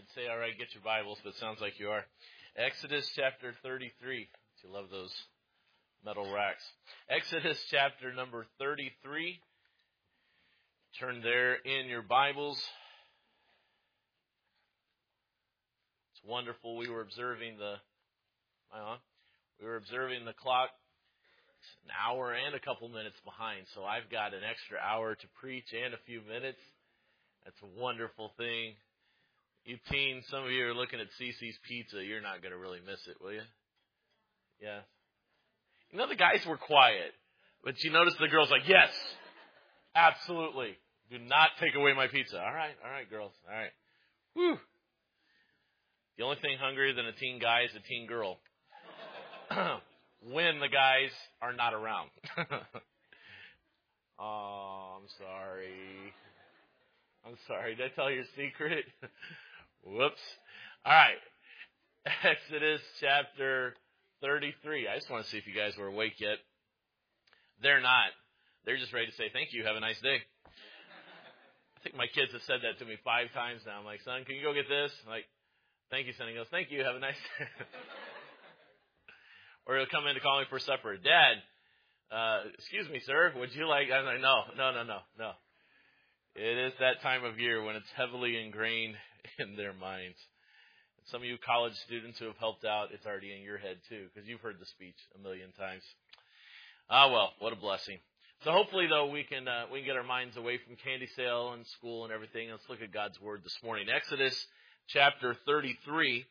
I'd say, all right, get your Bibles, but it sounds like you are. Exodus chapter 33. You love those metal racks. Exodus chapter number 33. Turn there in your Bibles. It's wonderful. We were observing the clock. It's an hour and a couple minutes behind, so I've got an extra hour to preach and a few minutes. That's a wonderful thing. You teens, some of you are looking at CC's Pizza. You're not going to really miss it, will you? Yeah. You know, the guys were quiet, but you notice the girls like, yes, absolutely. Do not take away my pizza. All right, girls. All right. Whew. The only thing hungrier than a teen guy is a teen girl. When the guys are not around. Oh, I'm sorry. Did I tell your secret? Whoops. All right. Exodus chapter 33. I just want to see if you guys were awake yet. They're not. They're just ready to say, thank you, have a nice day. I think my kids have said that to me 5 times now. I'm like, son, can you go get this? I'm like, thank you, son. He goes, thank you, have a nice day. Or he'll come in to call me for supper. Dad, excuse me, sir, would you like... I'm like, no. It is that time of year when it's heavily ingrained in their minds. Some of you college students who have helped out, it's already in your head too, because you've heard the speech a million times. Well, what a blessing. So hopefully, though, we can get our minds away from candy sale and school and everything. Let's look at God's Word this morning. Exodus chapter 33.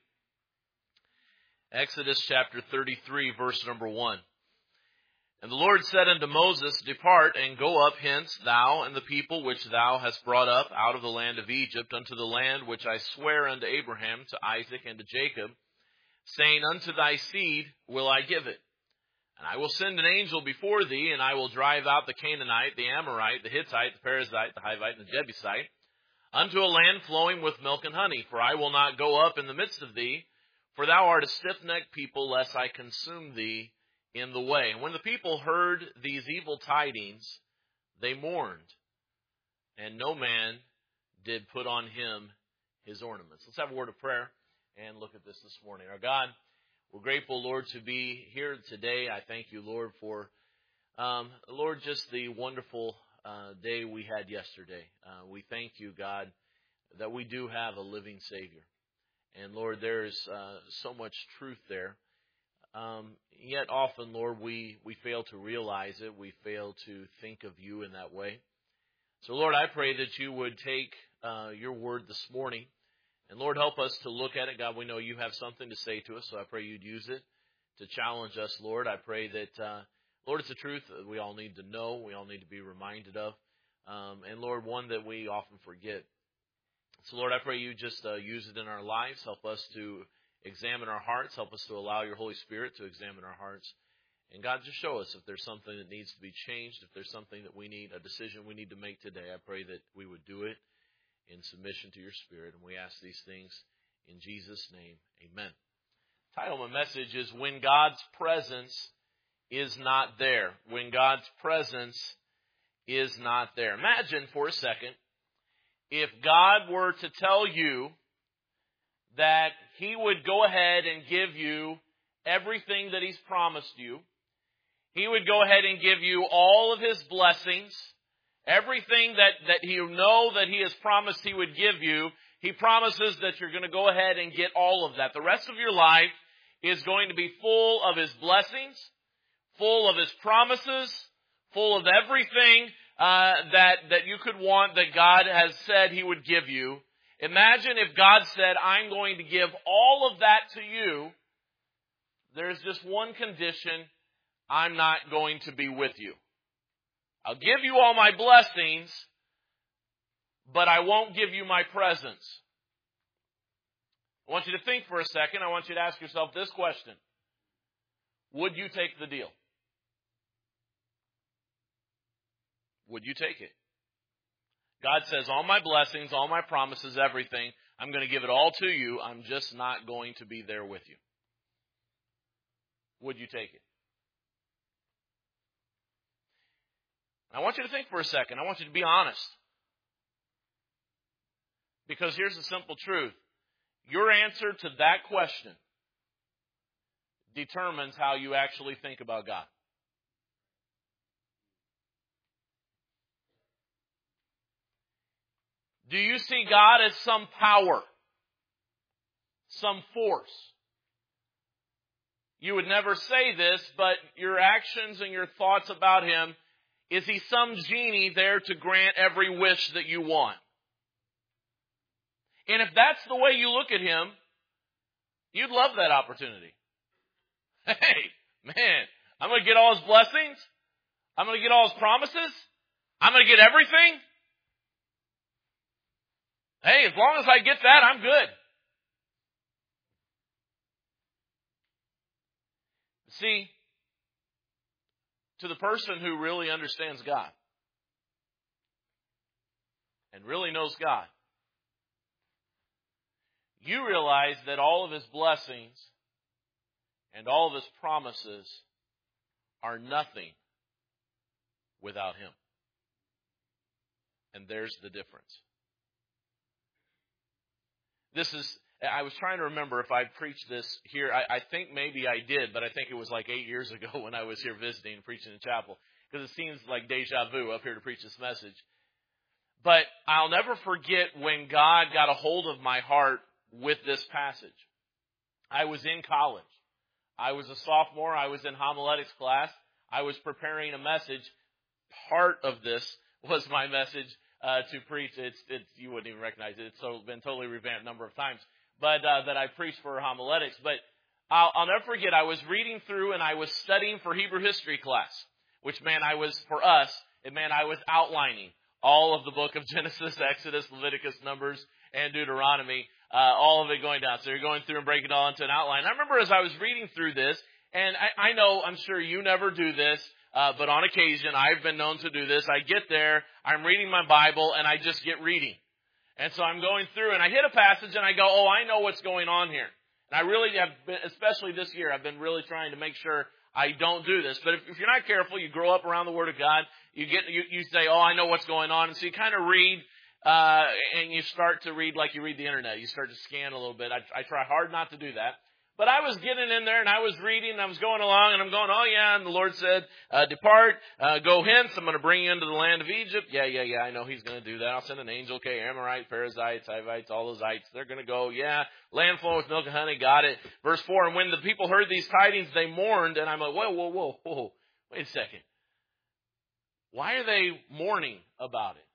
Exodus chapter 33, verse number 1. And the Lord said unto Moses, Depart and go up hence, thou and the people which thou hast brought up out of the land of Egypt unto the land which I swear unto Abraham, to Isaac, and to Jacob, saying, Unto thy seed will I give it. And I will send an angel before thee, and I will drive out the Canaanite, the Amorite, the Hittite, the Perizzite, the Hivite, and the Jebusite, unto a land flowing with milk and honey. For I will not go up in the midst of thee, for thou art a stiff-necked people, lest I consume thee in the way. And when the people heard these evil tidings, they mourned, and no man did put on him his ornaments. Let's have a word of prayer and look at this morning. Our God, we're grateful, Lord, to be here today. I thank you, Lord, for, Lord, just the wonderful day we had yesterday. We thank you, God, that we do have a living Savior. And, Lord, there's so much truth there. Yet often, Lord, we fail to realize it. We fail to think of you in that way. So, Lord, I pray that you would take your word this morning. And, Lord, help us to look at it. God, we know you have something to say to us, so I pray you'd use it to challenge us, Lord. I pray that, Lord, it's a truth that we all need to know, we all need to be reminded of. And, Lord, one that we often forget. So, Lord, I pray you just use it in our lives. Help us to examine our hearts. Help us to allow your Holy Spirit to examine our hearts. And, God, just show us if there's something that needs to be changed, if there's something that we need, a decision we need to make today. I pray that we would do it in submission to your Spirit. And we ask these things in Jesus' name. Amen. The title of my message is When God's Presence is Not There. When God's Presence is not there. Imagine for a second if God were to tell you that he would go ahead and give you everything that he's promised you. He would go ahead and give you all of his blessings. Everything that you know that he has promised he would give you. He promises that you're going to go ahead and get all of that. The rest of your life is going to be full of his blessings, full of his promises, full of everything that you could want that God has said he would give you. Imagine if God said, I'm going to give all of that to you. There's just one condition. I'm not going to be with you. I'll give you all my blessings, but I won't give you my presence. I want you to think for a second. I want you to ask yourself this question. Would you take the deal? Would you take it? God says, all my blessings, all my promises, everything, I'm going to give it all to you. I'm just not going to be there with you. Would you take it? I want you to think for a second. I want you to be honest. Because here's the simple truth. Your answer to that question determines how you actually think about God. Do you see God as some power, some force? You would never say this, but your actions and your thoughts about Him, is He some genie there to grant every wish that you want? And if that's the way you look at Him, you'd love that opportunity. Hey, man, I'm going to get all His blessings. I'm going to get all His promises. I'm going to get everything. Hey, as long as I get that, I'm good. See, to the person who really understands God and really knows God, you realize that all of His blessings and all of His promises are nothing without Him. And there's the difference. I was trying to remember if I preached this here. I think maybe I did, but I think it was like 8 years ago when I was here visiting and preaching in chapel. Because it seems like deja vu up here to preach this message. But I'll never forget when God got a hold of my heart with this passage. I was in college. I was a sophomore. I was in homiletics class. I was preparing a message. Part of this was my message to preach. It's you wouldn't even recognize it. It's been totally revamped a number of times. But that I preached for homiletics. But I'll never forget, I was reading through and I was studying for Hebrew history class, which meant I was outlining all of the book of Genesis, Exodus, Leviticus, Numbers, and Deuteronomy, all of it going down. So you're going through and breaking it all into an outline. I remember as I was reading through this, and I know, I'm sure you never do this, but on occasion, I've been known to do this. I get there, I'm reading my Bible, and I just get reading. And so I'm going through, and I hit a passage, and I go, oh, I know what's going on here. And I really have been, especially this year, I've been really trying to make sure I don't do this. But if you're not careful, you grow up around the Word of God, you say, oh, I know what's going on. And so you kind of read, and you start to read like you read the internet. You start to scan a little bit. I try hard not to do that. But I was getting in there and I was reading and I was going along and I'm going, oh yeah, and the Lord said, depart, go hence. I'm going to bring you into the land of Egypt. Yeah, I know He's going to do that. I'll send an angel, okay, Amorite, Perizzites, Hivites, all those ites. They're going to go, yeah, land flowing with milk and honey, got it. Verse 4, and when the people heard these tidings, they mourned. And I'm like, whoa, wait a second. Why are they mourning about it?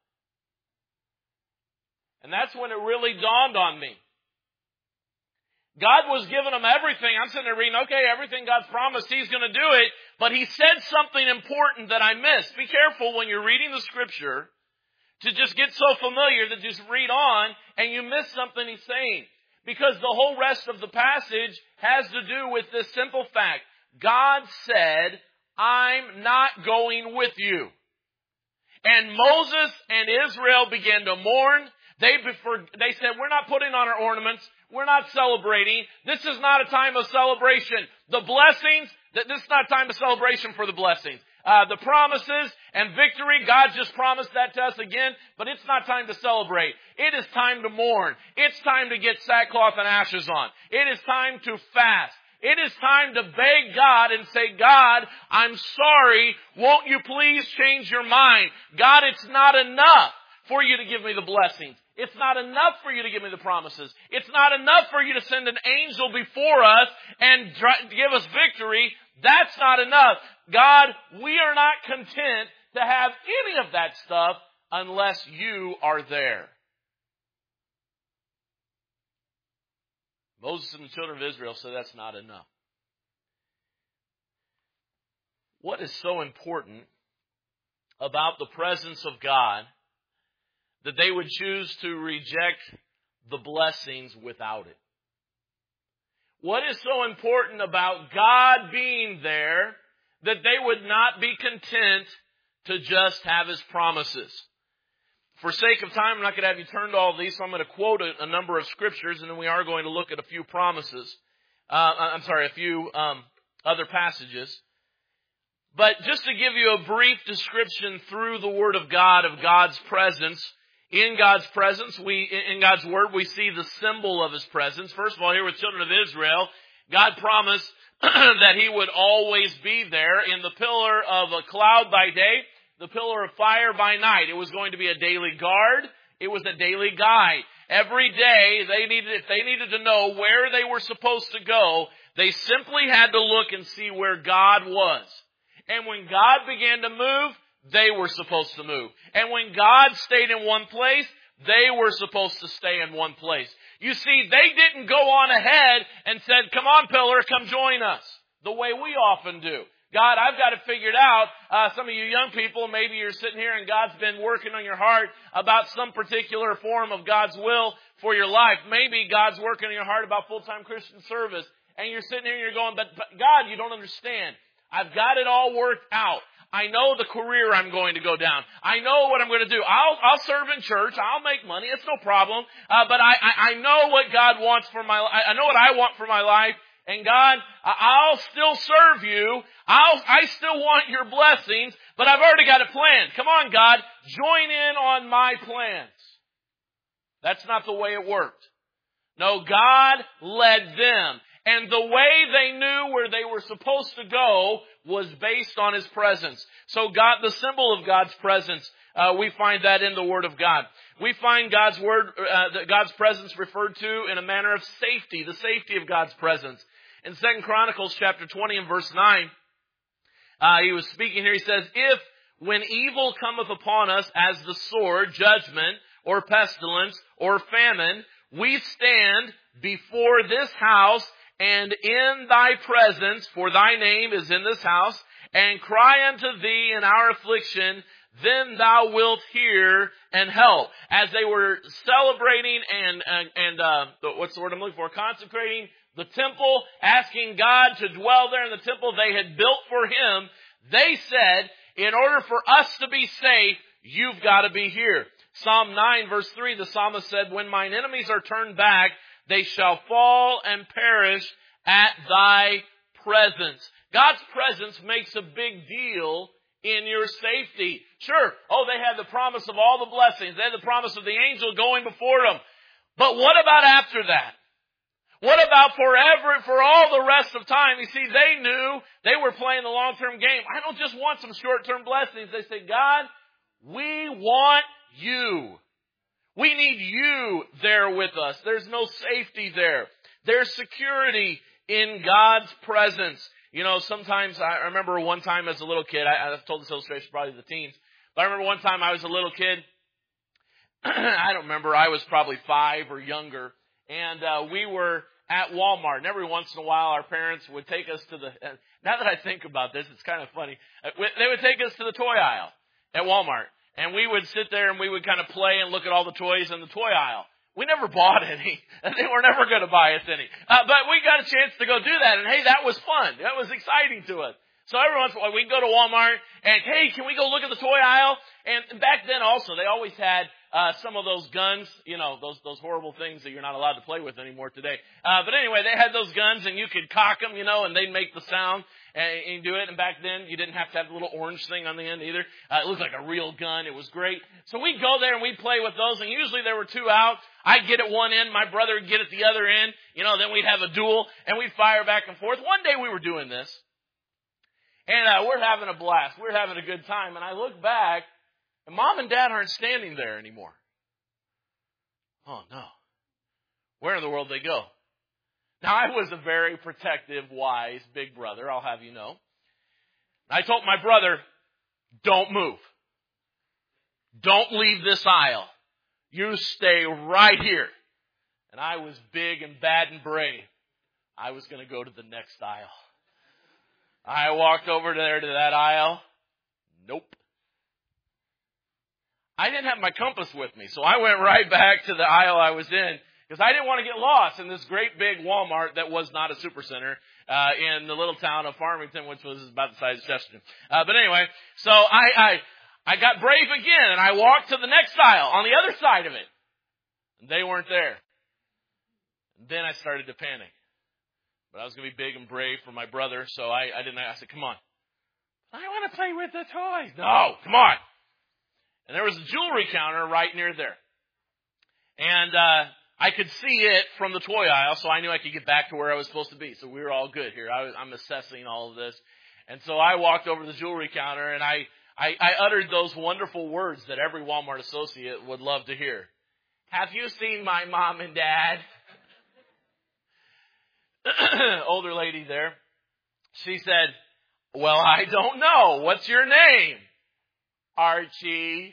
And that's when it really dawned on me. God was giving them everything. I'm sitting there reading, okay, everything God's promised, He's going to do it. But He said something important that I missed. Be careful when you're reading the Scripture to just get so familiar that just read on and you miss something He's saying. Because the whole rest of the passage has to do with this simple fact. God said, I'm not going with you. And Moses and Israel began to mourn. They said, we're not putting on our ornaments. We're not celebrating. This is not a time of celebration. The blessings, this is not a time of celebration for the blessings. The promises and victory, God just promised that to us again, but it's not time to celebrate. It is time to mourn. It's time to get sackcloth and ashes on. It is time to fast. It is time to beg God and say, God, I'm sorry. Won't you please change your mind? God, it's not enough for you to give me the blessings. It's not enough for you to give me the promises. It's not enough for you to send an angel before us and give us victory. That's not enough. God, we are not content to have any of that stuff unless you are there. Moses and the children of Israel said that's not enough. What is so important about the presence of God that they would choose to reject the blessings without it? What is so important about God being there that they would not be content to just have His promises? For sake of time, I'm not going to have you turn to all of these, so I'm going to quote a number of scriptures, and then we are going to look at a few promises. A few other passages. But just to give you a brief description through the Word of God, of God's presence In God's presence, in God's Word, we see the symbol of His presence. First of all, here with children of Israel, God promised that He would always be there in the pillar of a cloud by day, the pillar of fire by night. It was going to be a daily guard. It was a daily guide. Every day, if they needed to know where they were supposed to go, they simply had to look and see where God was. And when God began to move, they were supposed to move. And when God stayed in one place, they were supposed to stay in one place. You see, they didn't go on ahead and said, come on, pillar, come join us, the way we often do. God, I've got it figured out. Some of you young people, maybe you're sitting here and God's been working on your heart about some particular form of God's will for your life. Maybe God's working on your heart about full-time Christian service. And you're sitting here and you're going, but God, you don't understand. I've got it all worked out. I know the career I'm going to go down. I know what I'm going to do. I'll serve in church. I'll make money. It's no problem. But I know what God wants for my life. I know what I want for my life. And God, I'll still serve you. I still want your blessings, but I've already got it planned. Come on, God, join in on my plans. That's not the way it worked. No, God led them. And the way they knew where they were supposed to go was based on His presence. So God, the symbol of God's presence, we find that in the Word of God. We find God's Word, God's presence referred to in a manner of safety, the safety of God's presence. In 2 Chronicles chapter 20 and verse 9, he was speaking here, he says, if when evil cometh upon us as the sword, judgment, or pestilence, or famine, we stand before this house and in thy presence, for thy name is in this house, and cry unto thee in our affliction, then thou wilt hear and help. As they were celebrating and what's the word I'm looking for? Consecrating the temple, asking God to dwell there in the temple they had built for Him, they said, in order for us to be safe, you've got to be here. Psalm 9 verse 3, the psalmist said, when mine enemies are turned back, they shall fall and perish at thy presence. God's presence makes a big deal in your safety. Sure, they had the promise of all the blessings. They had the promise of the angel going before them. But what about after that? What about forever, for all the rest of time? You see, they knew they were playing the long-term game. I don't just want some short-term blessings. They said, God, we want you. We need you there with us. There's no safety there. There's security in God's presence. You know, sometimes I remember one time as a little kid, I've told this illustration probably to the teens, but I remember one time I was a little kid. I don't remember. I was probably 5 or younger. And we were at Walmart. And every once in a while, our parents would take us to the... Now that I think about this, it's kind of funny. They would take us to the toy aisle at Walmart. And we would sit there and we would kind of play and look at all the toys in the toy aisle. We never bought any. They were never going to buy us any. But we got a chance to go do that. And hey, that was fun. That was exciting to us. So every once in a while, we'd go to Walmart and, hey, can we go look at the toy aisle? And back then also, they always had some of those guns, you know, those horrible things that you're not allowed to play with anymore today. But anyway, they had those guns and you could cock them, you know, and they'd make the sound and do it. And back then, you didn't have to have the little orange thing on the end either. It looked like a real gun. It was great. So we'd go there and we'd play with those. And usually there were 2 out. I'd get at one end, my brother would get at the other end. You know, then we'd have a duel and we'd fire back and forth. One day we were doing this. And we're having a blast. We're having a good time. And I look back, and Mom and Dad aren't standing there anymore. Oh, no. Where in the world did they go? Now, I was a very protective, wise, big brother, I'll have you know. I told my brother, don't move. Don't leave this aisle. You stay right here. And I was big and bad and brave. I was going to go to the next aisle. I walked over there to that aisle. Nope. I didn't have my compass with me, so I went right back to the aisle I was in because I didn't want to get lost in this great big Walmart that was not a supercenter in the little town of Farmington, which was about the size of Chesterton. But anyway, so I got brave again, and I walked to the next aisle on the other side of it. And they weren't there. And then I started to panic. But I was going to be big and brave for my brother, so I said, come on. I want to play with the toys. No, come on. And there was a jewelry counter right near there. And I could see it from the toy aisle, so I knew I could get back to where I was supposed to be. So we were all good here. I'm assessing all of this. And so I walked over to the jewelry counter, and I uttered those wonderful words that every Walmart associate would love to hear. Have you seen my mom and dad? Older lady there. She said, well, I don't know. What's your name? Archie.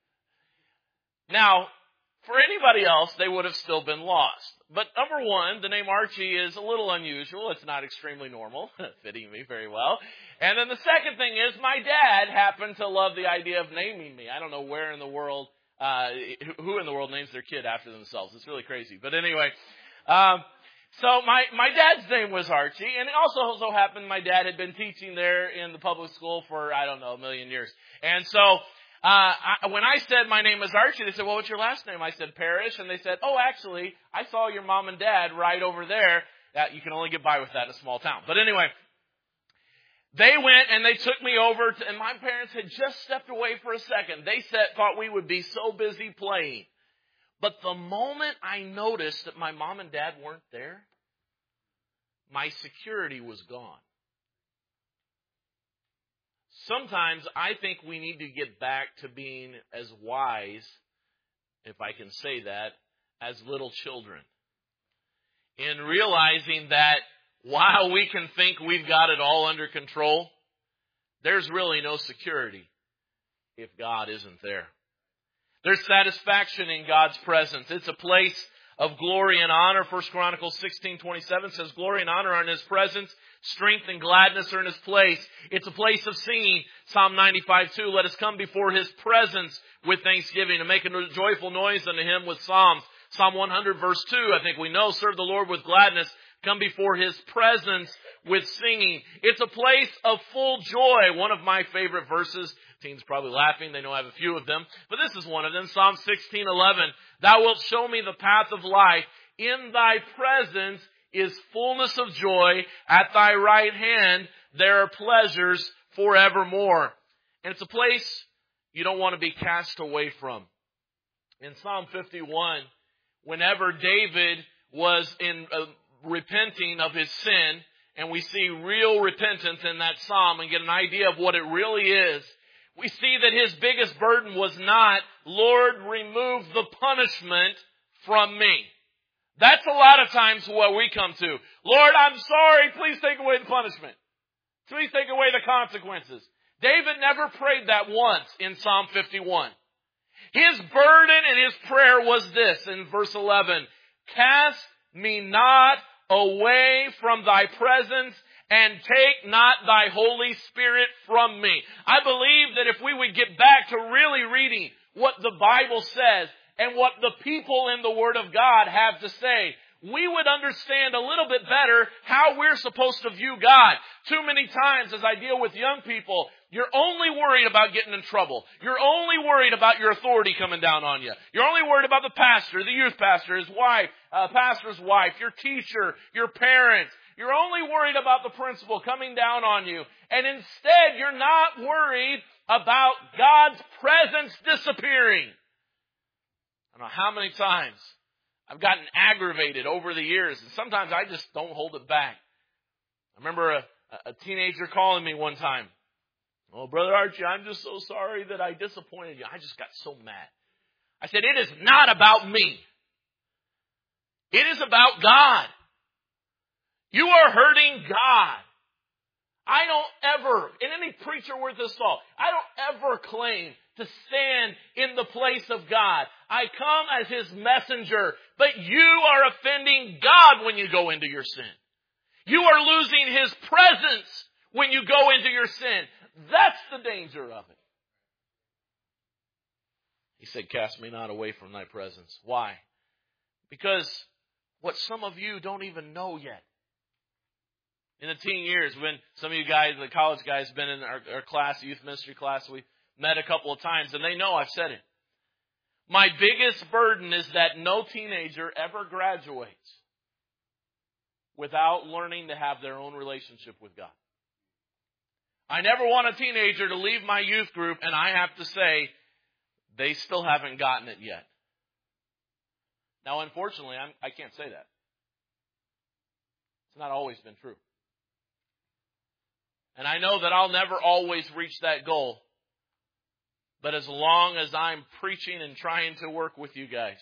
Now, for anybody else, they would have still been lost. But number one, the name Archie is a little unusual. It's not extremely normal, fitting me very well. And then the second thing is my dad happened to love the idea of naming me. I don't know where in the world, who in the world names their kid after themselves. It's really crazy. But anyway, so my dad's name was Archie, and it also so happened my dad had been teaching there in the public school for, I don't know, a million years. And so when I said my name is Archie, they said, well, what's your last name? I said Parrish, and they said, oh, actually, I saw your mom and dad right over there. You can only get by with that in a small town. But anyway, they went and they took me over, and my parents had just stepped away for a second. They thought we would be so busy playing. But the moment I noticed that my mom and dad weren't there, my security was gone. Sometimes I think we need to get back to being as wise, if I can say that, as little children. In realizing that while we can think we've got it all under control, there's really no security if God isn't there. There's satisfaction in God's presence. It's a place of glory and honor. 1 Chronicles 16:27 says, glory and honor are in His presence. Strength and gladness are in His place. It's a place of singing. Psalm 95:2, let us come before His presence with thanksgiving and make a joyful noise unto Him with psalms. Psalm 100 verse 2, I think we know, serve the Lord with gladness. Come before His presence with singing. It's a place of full joy. One of my favorite verses. Teens probably laughing. They know I have a few of them. But this is one of them. Psalm 16:11. Thou wilt show me the path of life. In Thy presence is fullness of joy. At Thy right hand there are pleasures forevermore. And it's a place you don't want to be cast away from. In Psalm 51, whenever David was repenting of his sin, and we see real repentance in that psalm and get an idea of what it really is, we see that his biggest burden was not, Lord, remove the punishment from me. That's a lot of times what we come to. Lord, I'm sorry, please take away the punishment. Please take away the consequences. David never prayed that once in Psalm 51. His burden and his prayer was this in verse 11. Cast me not away from Thy presence, and take not Thy Holy Spirit from me. I believe that if we would get back to really reading what the Bible says and what the people in the Word of God have to say, we would understand a little bit better how we're supposed to view God. Too many times as I deal with young people, you're only worried about getting in trouble. You're only worried about your authority coming down on you. You're only worried about the pastor, the youth pastor, his wife, pastor's wife, your teacher, your parents. You're only worried about the principal coming down on you. And instead, you're not worried about God's presence disappearing. I don't know how many times I've gotten aggravated over the years, and sometimes I just don't hold it back. I remember a teenager calling me one time. Oh, Brother Archie, I'm just so sorry that I disappointed you. I just got so mad. I said, it is not about me. It is about God. You are hurting God. I don't ever, in any preacher worth his salt, I don't ever claim to stand in the place of God. I come as His messenger, but you are offending God when you go into your sin. You are losing His presence when you go into your sin. That's the danger of it. He said, cast me not away from Thy presence. Why? Because what some of you don't even know yet. In the teen years, when some of you guys, the college guys, have been in our class, youth ministry class, we met a couple of times, and they know I've said it. My biggest burden is that no teenager ever graduates without learning to have their own relationship with God. I never want a teenager to leave my youth group and I have to say, They still haven't gotten it yet. Now, unfortunately, I can't say that. It's not always been true. And I know that I'll never always reach that goal. But as long as I'm preaching and trying to work with you guys,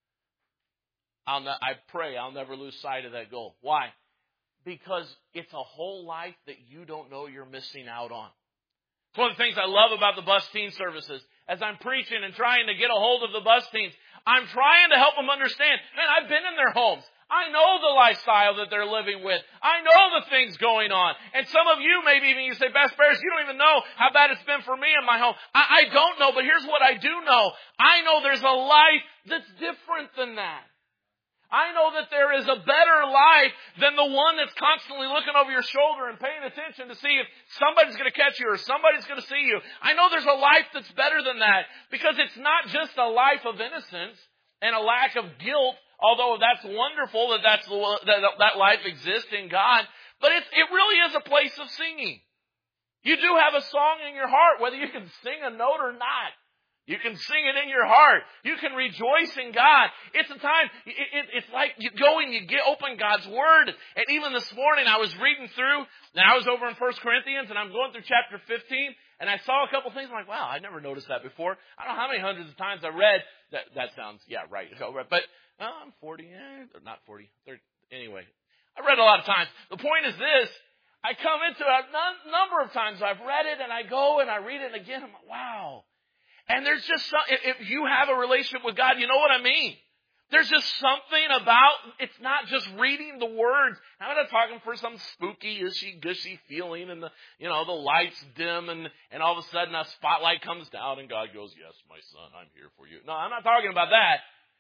I pray I'll never lose sight of that goal. Why? Because it's a whole life that you don't know you're missing out on. It's one of the things I love about the bus teen services. As I'm preaching and trying to get a hold of the bus teens, I'm trying to help them understand. Man, I've been in their homes. I know the lifestyle that they're living with. I know the things going on. And some of you, maybe even you say, Pastor Paris, you don't even know how bad it's been for me in my home. I don't know, but here's what I do know. I know there's a life that's different than that. I know that there is a better life than the one that's constantly looking over your shoulder and paying attention to see if somebody's going to catch you or somebody's going to see you. I know there's a life that's better than that, because it's not just a life of innocence and a lack of guilt, although that's wonderful that life exists in God, but it really is a place of singing. You do have a song in your heart, whether you can sing a note or not. You can sing it in your heart. You can rejoice in God. It's a time, it's like you go and you open God's Word. And even this morning I was reading through, and I was over in 1 Corinthians, and I'm going through chapter 15, and I saw a couple things. I'm like, wow, I never noticed that before. I don't know how many hundreds of times I read. That sounds, yeah, right. But I'm 40, not 40, 30, anyway. I read a lot of times. The point is this. I come into a number of times I've read it, and I go and I read it again. I'm like, wow. And there's just if you have a relationship with God, you know what I mean. There's just something about, it's not just reading the words. I'm not talking for some spooky, ishy-gushy feeling and the lights dim and all of a sudden a spotlight comes down and God goes, yes, my son, I'm here for you. No, I'm not talking about that.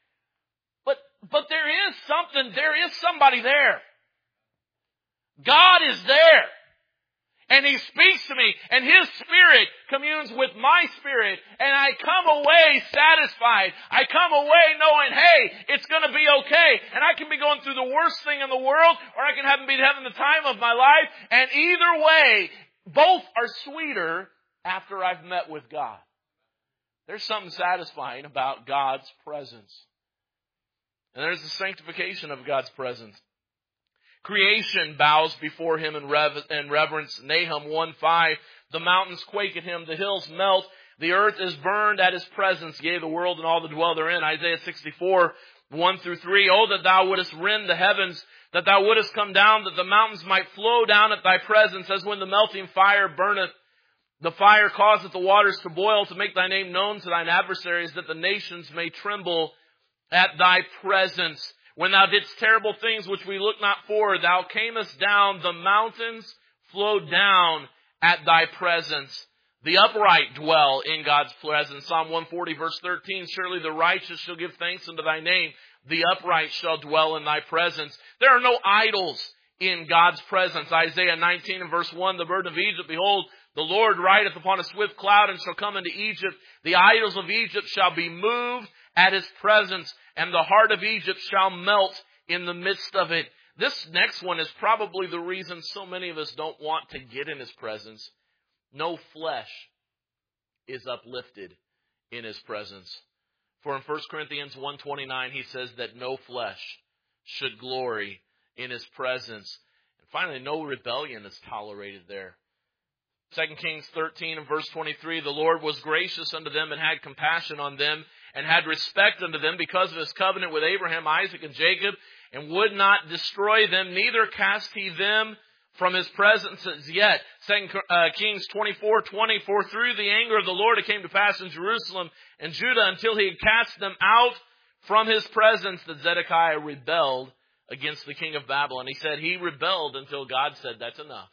But there is somebody there. God is there. And He speaks to me, and His Spirit communes with my spirit, and I come away satisfied. I come away knowing, hey, it's going to be okay. And I can be going through the worst thing in the world, or I can be having the time of my life. And either way, both are sweeter after I've met with God. There's something satisfying about God's presence. And there's the sanctification of God's presence. Creation bows before Him in reverence. Nahum 1:5. The mountains quake at Him. The hills melt. The earth is burned at His presence. Yea, the world and all that dwell therein. Isaiah 64:1-3. Oh, that Thou wouldest rend the heavens, that Thou wouldest come down, that the mountains might flow down at Thy presence, as when the melting fire burneth. The fire causeth the waters to boil, to make Thy name known to Thine adversaries, that the nations may tremble at Thy presence. When Thou didst terrible things which we look not for, Thou camest down, the mountains flowed down at Thy presence. The upright dwell in God's presence. Psalm 140 verse 13, surely the righteous shall give thanks unto Thy name. The upright shall dwell in Thy presence. There are no idols in God's presence. Isaiah 19 and verse 1, the burden of Egypt, behold, the Lord rideth upon a swift cloud and shall come into Egypt. The idols of Egypt shall be moved at His presence, and the heart of Egypt shall melt in the midst of it. This next one is probably the reason so many of us don't want to get in His presence. No flesh is uplifted in His presence. For in 1 Corinthians 1:29, he says that no flesh should glory in His presence. And finally, no rebellion is tolerated there. 2 Kings 13 and verse 23, the Lord was gracious unto them and had compassion on them, and had respect unto them because of His covenant with Abraham, Isaac, and Jacob, and would not destroy them, neither cast He them from His presence as yet. 2 Kings 24:20, for through the anger of the Lord it came to pass in Jerusalem and Judah, until He had cast them out from His presence, that Zedekiah rebelled against the king of Babylon. He said he rebelled until God said, that's enough.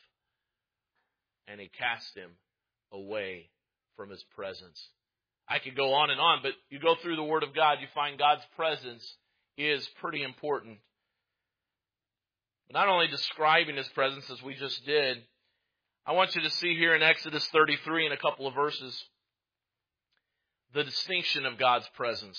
And He cast him away from His presence. I could go on, but you go through the Word of God, you find God's presence is pretty important. But not only describing His presence as we just did, I want you to see here in Exodus 33 in a couple of verses, the distinction of God's presence.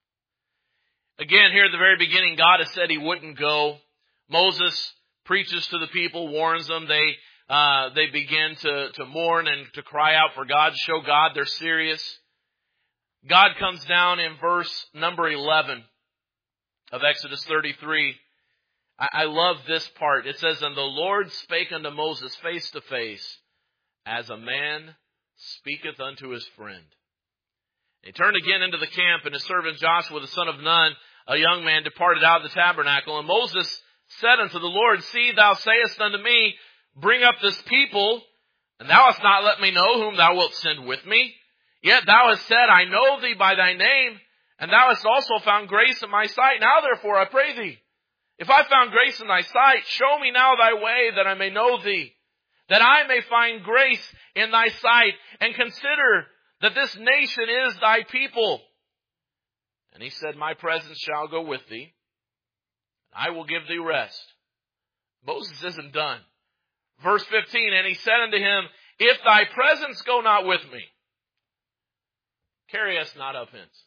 Again, here at the very beginning, God has said He wouldn't go. Moses preaches to the people, warns them. They begin to mourn and to cry out for God, to show God they're serious. God comes down in verse number 11 of Exodus 33. I love this part. It says, "And the Lord spake unto Moses face to face, as a man speaketh unto his friend. He turned again into the camp, and his servant Joshua the son of Nun, a young man, departed out of the tabernacle. And Moses said unto the Lord, See, thou sayest unto me, Bring up this people, and thou hast not let me know whom thou wilt send with me. Yet thou hast said, I know thee by thy name, and thou hast also found grace in my sight. Now therefore I pray thee, if I found grace in thy sight, show me now thy way, that I may know thee, that I may find grace in thy sight, and consider that this nation is thy people. And he said, My presence shall go with thee, and I will give thee rest." Moses isn't done. Verse 15, "And he said unto him, If thy presence go not with me, carry us not up hence."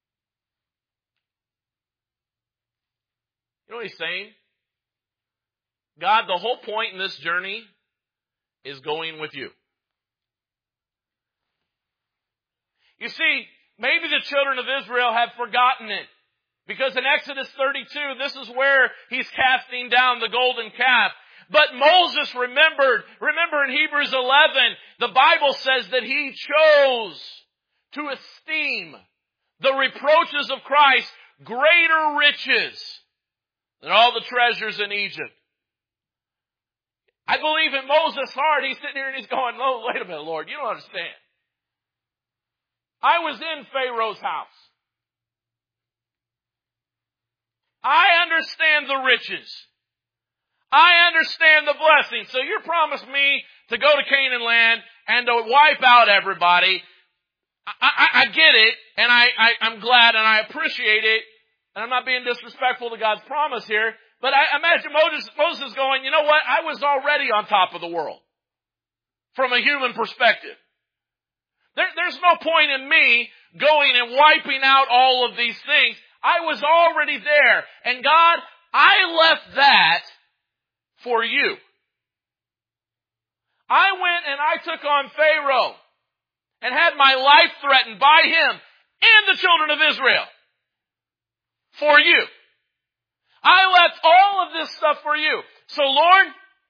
You know what he's saying? God, the whole point in this journey is going with you. You see, maybe the children of Israel have forgotten it. Because in Exodus 32, this is where he's casting down the golden calf. But Moses remembered. Remember in Hebrews 11, the Bible says that he chose to esteem the reproaches of Christ greater riches than all the treasures in Egypt. I believe in Moses' heart, he's sitting here and he's going, "Oh, wait a minute, Lord, you don't understand. I was in Pharaoh's house. I understand the riches. I understand the blessing. So you promised me to go to Canaan land and to wipe out everybody. I get it, and I'm glad and I appreciate it. And I'm not being disrespectful to God's promise here. But I imagine Moses going, you know what? I was already on top of the world. From a human perspective. There's no point in me going and wiping out all of these things. I was already there. And God, I left that for you. I went and I took on Pharaoh and had my life threatened by him and the children of Israel for you. I left all of this stuff for you. So Lord,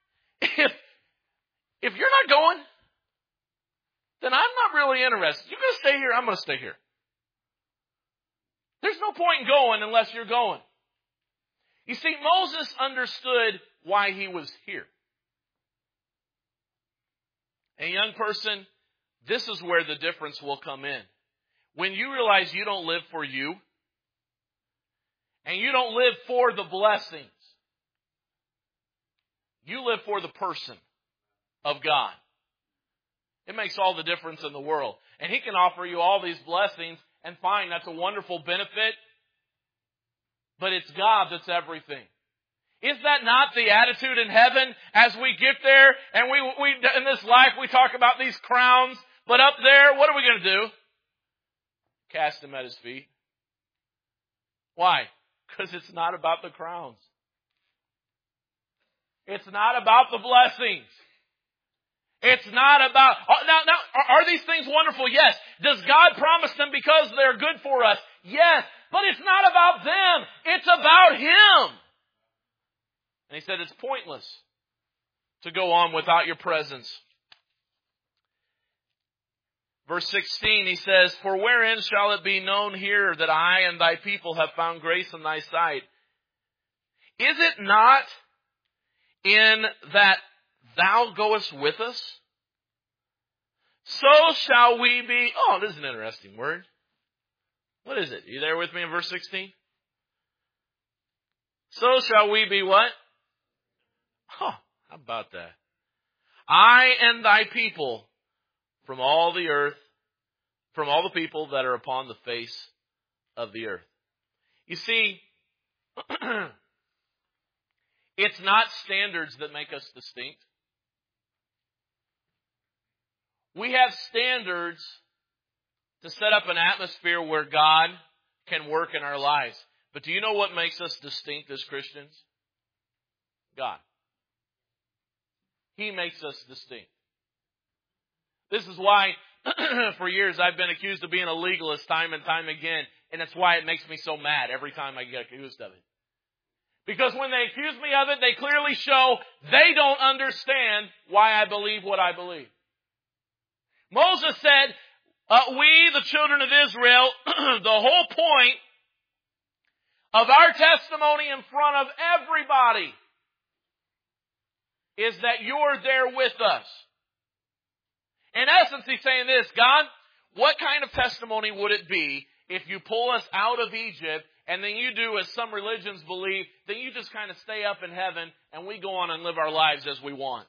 if you're not going, then I'm not really interested. You're going to stay here, I'm going to stay here. There's no point in going unless you're going. You see, Moses understood why he was here. And young person, this is where the difference will come in. When you realize you don't live for you, and you don't live for the blessings, you live for the person of God. It makes all the difference in the world. And He can offer you all these blessings, and fine, that's a wonderful benefit, but it's God that's everything. Is that not the attitude in heaven as we get there and we in this life we talk about these crowns, but up there, what are we going to do? Cast them at His feet. Why? Because it's not about the crowns. It's not about the blessings. It's not about... Now, are these things wonderful? Yes. Does God promise them because they're good for us? Yes. But it's not about them. It's about Him. And He said it's pointless to go on without your presence. Verse 16, He says, For wherein shall it be known here that I and thy people have found grace in thy sight? Is it not in that thou goest with us? So shall we be... Oh, this is an interesting word. What is it? Are you there with me in verse 16? So shall we be what? Oh, how about that? I and thy people from all the earth, from all the people that are upon the face of the earth. You see, it's not standards that make us distinct. We have standards to set up an atmosphere where God can work in our lives. But do you know what makes us distinct as Christians? God. He makes us distinct. This is why for years I've been accused of being a legalist time and time again, and that's why it makes me so mad every time I get accused of it. Because when they accuse me of it, they clearly show they don't understand why I believe what I believe. Moses said, we, the children of Israel, the whole point of our testimony in front of everybody is that you're there with us. In essence, he's saying this, God, what kind of testimony would it be if you pull us out of Egypt and then you do as some religions believe, then you just kind of stay up in heaven and we go on and live our lives as we want?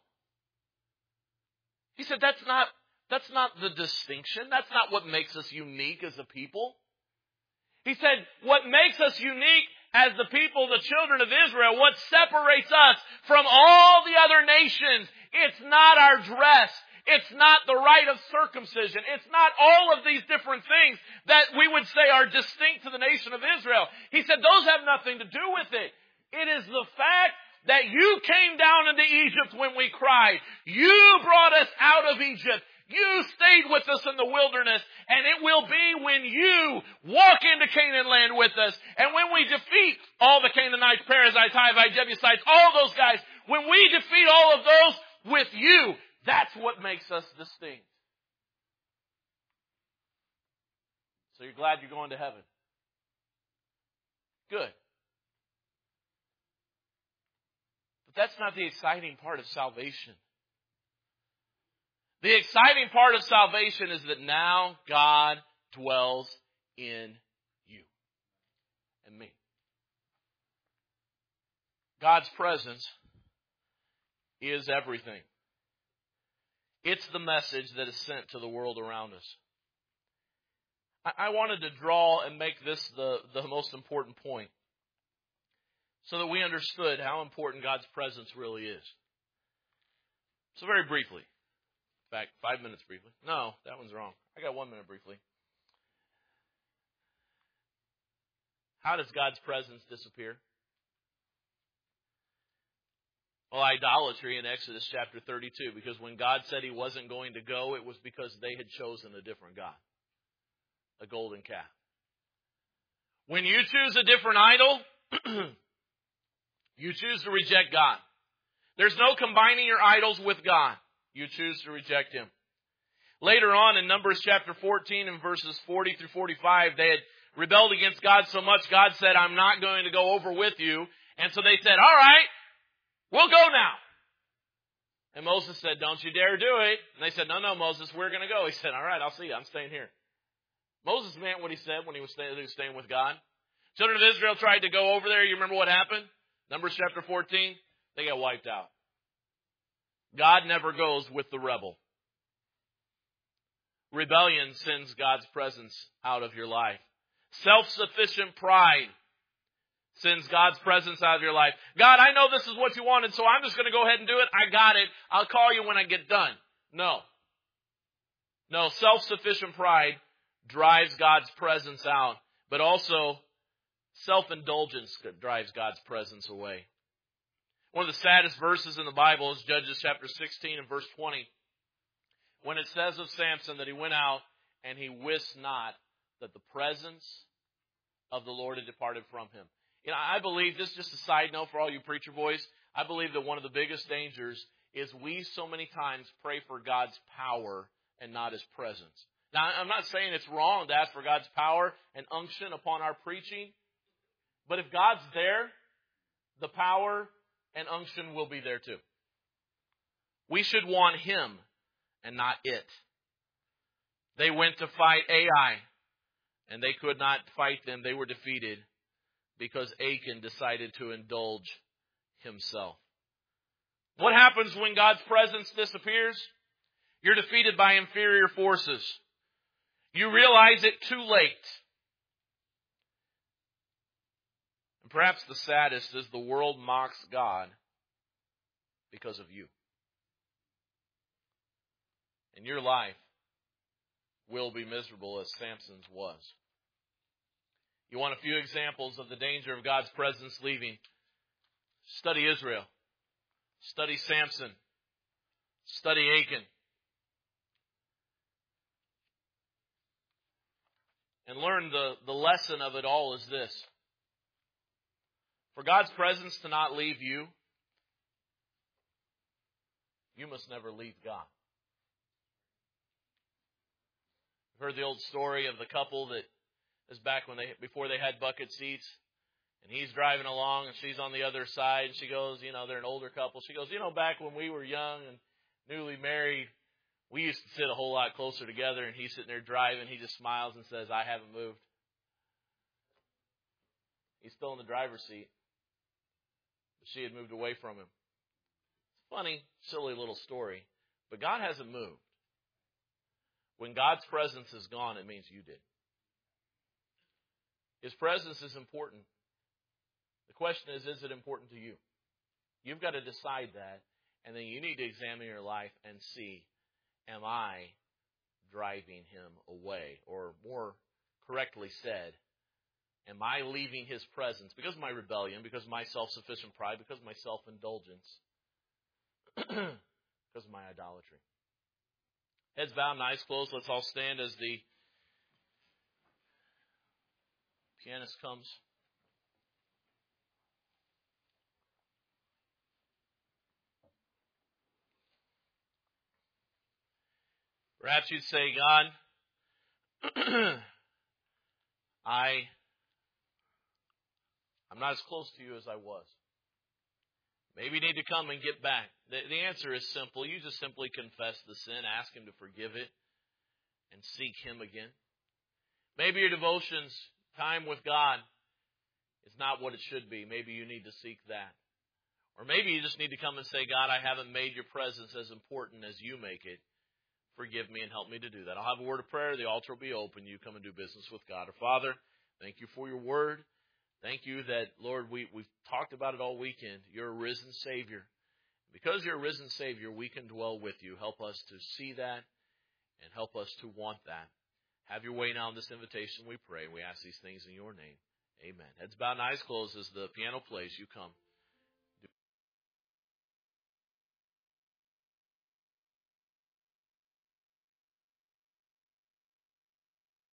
He said, that's not the distinction. That's not what makes us unique as a people. He said, what makes us unique as the people, the children of Israel, what separates us from all the other nations, it's not our dress. It's not the rite of circumcision. It's not all of these different things that we would say are distinct to the nation of Israel. He said those have nothing to do with it. It is the fact that you came down into Egypt when we cried. You brought us out of Egypt. You stayed with us in the wilderness, and it will be when you walk into Canaan land with us, and when we defeat all the Canaanites, Perizzites, Hivites, Jebusites, all those guys, when we defeat all of those with you, that's what makes us distinct. So you're glad you're going to heaven. Good. But that's not the exciting part of salvation. The exciting part of salvation is that now God dwells in you and me. God's presence is everything. It's the message that is sent to the world around us. I wanted to draw and make this the most important point so that we understood how important God's presence really is. So very briefly. In fact, 5 minutes briefly. No, that one's wrong. I got 1 minute briefly. How does God's presence disappear? Well, idolatry in Exodus chapter 32, because when God said He wasn't going to go, it was because they had chosen a different God, a golden calf. When you choose a different idol, you choose to reject God. There's no combining your idols with God. You choose to reject Him. Later on in Numbers chapter 14 and verses 40 through 45, they had rebelled against God so much, God said, I'm not going to go over with you. And so they said, all right, we'll go now. And Moses said, don't you dare do it. And they said, no, Moses, we're going to go. He said, all right, I'll see you. I'm staying here. Moses meant what he said when he was staying with God. Children of Israel tried to go over there. You remember what happened? Numbers chapter 14, they got wiped out. God never goes with the rebel. Rebellion sends God's presence out of your life. Self-sufficient pride sends God's presence out of your life. God, I know this is what you wanted, so I'm just going to go ahead and do it. I got it. I'll call you when I get done. No, self-sufficient pride drives God's presence out, but also self-indulgence drives God's presence away. One of the saddest verses in the Bible is Judges chapter 16 and verse 20. When it says of Samson that he went out and he wist not that the presence of the Lord had departed from him. You know, I believe, this is just a side note for all you preacher boys, I believe that one of the biggest dangers is we so many times pray for God's power and not His presence. Now, I'm not saying it's wrong to ask for God's power and unction upon our preaching, but if God's there, the power and unction will be there too. We should want Him and not it. They went to fight Ai, and they could not fight them. They were defeated because Achan decided to indulge himself. What happens when God's presence disappears? You're defeated by inferior forces. You realize it too late. And perhaps the saddest is the world mocks God because of you. And your life will be miserable as Samson's was. You want a few examples of the danger of God's presence leaving? Study Israel. Study Samson. Study Achan. and learn the lesson of it all is this. For God's presence to not leave you, you must never leave God. You've heard the old story of the couple that is back before they had bucket seats, and he's driving along and she's on the other side, and she goes, they're an older couple. She goes, back when we were young and newly married, we used to sit a whole lot closer together, and he's sitting there driving. He just smiles and says, I haven't moved. He's still in the driver's seat. But she had moved away from him. It's a funny, silly little story. But God hasn't moved. When God's presence is gone, it means you did. His presence is important. The question is it important to you? You've got to decide that, and then you need to examine your life and see, am I driving him away? Or more correctly said, am I leaving his presence because of my rebellion, because of my self-sufficient pride, because of my self-indulgence, because of my idolatry? Heads bowed and eyes closed. Let's all stand as the pianist comes. Perhaps you'd say, God, I'm not as close to you as I was. Maybe you need to come and get back. The answer is simple. You just simply confess the sin, ask him to forgive it, and seek him again. Maybe your devotions, time with God, is not what it should be. Maybe you need to seek that. Or maybe you just need to come and say, God, I haven't made your presence as important as you make it. Forgive me and help me to do that. I'll have a word of prayer. The altar will be open. You come and do business with God. Our Father, thank you for your word. Thank you that, Lord, we've talked about it all weekend. You're a risen Savior. Because you're a risen Savior, we can dwell with you. Help us to see that and help us to want that. Have your way now in this invitation, we pray. We ask these things in your name. Amen. Heads bowed and eyes closed as the piano plays. You come.